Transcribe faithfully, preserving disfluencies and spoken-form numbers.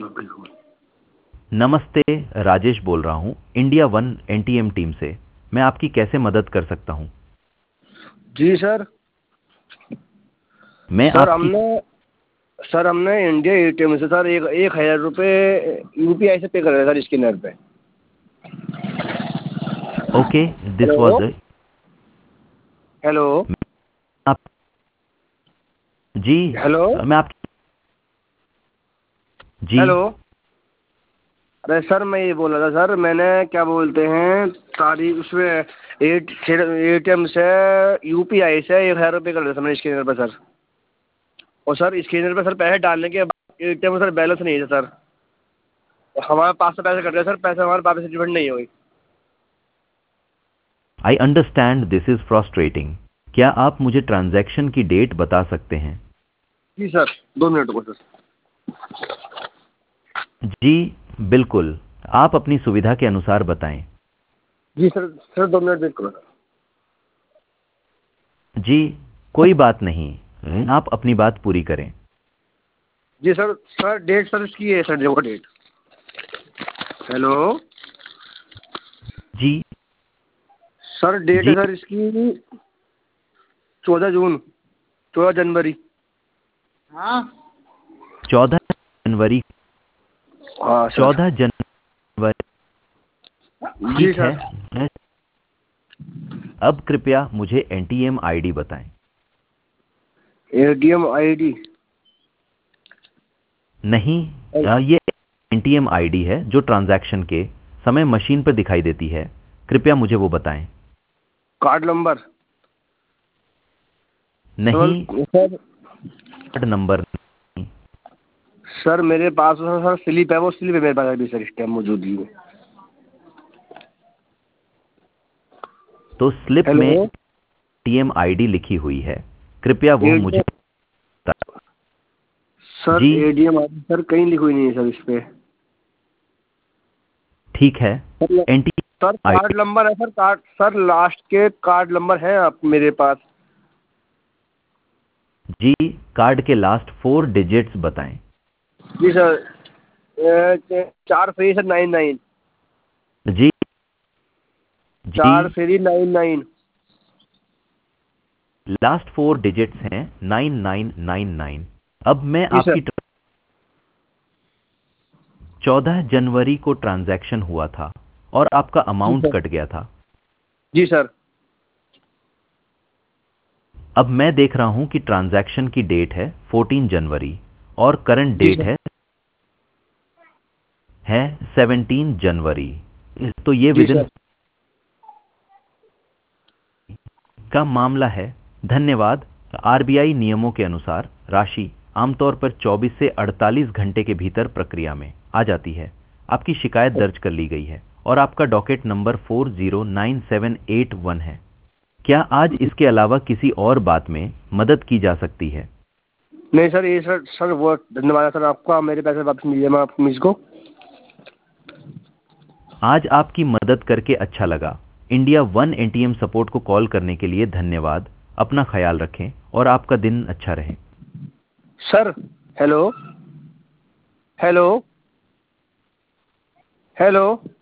नमस्ते, राजेश बोल रहा हूँ इंडिया वन एनटीएम टीम से। मैं आपकी कैसे मदद कर सकता हूँ? जी सर। मैं सर आपकी हमने सर हमने इंडिया एटीएम से सर एक एक हज़ार रुपये यूपीआई से पे कर रहे सर स्कैनर पे। Okay, this hello was hello आप जी हेलो मैं आप जी हेलो। अरे सर मैं ये बोल रहा था सर, मैंने क्या बोलते हैं तारीख उसमें एट एटीएम से यूपीआई से एक हज़ार रुपये कर रहे सर मैंने स्कैनर पर सर। और सर स्कैनर पर सर पैसे डालने के बाद एटीएम में सर बैलेंस नहीं है सर। हमारे पास से पैसे कट गए सर, पैसे हमारे वापस रिफंड नहीं हुई। I understand this is frustrating. क्या आप मुझे ट्रांजैक्शन की डेट बता सकते हैं? जी सर, दो मिनट को सर। जी बिल्कुल, आप अपनी सुविधा के अनुसार बताएं। जी सर सर दो मिनट वेट करो सर। जी कोई बात नहीं, आप अपनी बात पूरी करें। जी सर सर डेट सर इसकी है सर, देखो डेट। हेलो जी सर, डेट है जी सर इसकी चौदह जून, चौदह जनवरी। हाँ चौदह जनवरी। हाँ सर। चौदह जनवरी। जी ठीक है। सर। अब कृपया मुझे एनटीएम आईडी बताएं। ATM ID? नहीं, आ, ये एनटीएम आईडी है जो ट्रांजैक्शन के समय मशीन पर दिखाई देती है। कृपया मुझे वो बताएं। Card number? नहीं, सर सर कार्ड नंबर नहीं। सर मेरे पास सर सर स्लिप है, वो स्लिप है मेरे पास अभी सर, इस टाइम मौजूद ही है। तो स्लिप में हेलो एटीएम आईडी लिखी हुई है। कृपया वो मुझे एटीएम बताएं। सर, जी एटीएम आईडी सर कहीं लिखी हुई नहीं है सर इस पे। ठीक है। Sir ATM sir card ID number है सर, कार्ड सर लास्ट के कार्ड नंबर है आप मेरे पास? जी, कार्ड के लास्ट फोर डिजिट्स बताएं। जी सर, अ, चार फेरी सर नाइन नाइन। जी जी चार फेरी nine nine. Last four digits हैं नाइन नाइन नाइन नाइन। अब मैं जी सर। आपकी चौदह जनवरी को ट्रांजैक्शन हुआ था और आपका जी अमाउंट सर। कट गया था। जी सर। अब मैं देख रहा हूं कि ट्रांजैक्शन की डेट है चौदह जनवरी और करंट जी डेट सर। है है सत्रह जनवरी। तो ये जी विद इन सर। का मामला है। धन्यवाद। आरबीआई नियमों के अनुसार राशि आमतौर पर चौबीस से अड़तालीस घंटे के भीतर प्रक्रिया में आ जाती है। आपकी शिकायत दर्ज कर ली गई है और आपका docket number four zero nine seven eight one है। क्या आज इसके अलावा किसी और बात में मदद की जा सकती है? नहीं सर, ये सर सर वो धन्यवाद सर आपका, मेरे पैसे वापस मिल जाए आप मुझको। आज आपकी मदद करके अच्छा लगा। इंडिया वन एनटीएम सपोर्ट को कॉल करने के लिए धन्यवाद। अपना ख्याल रखें और आपका दिन अच्छा रहे। Sir hello hello hello.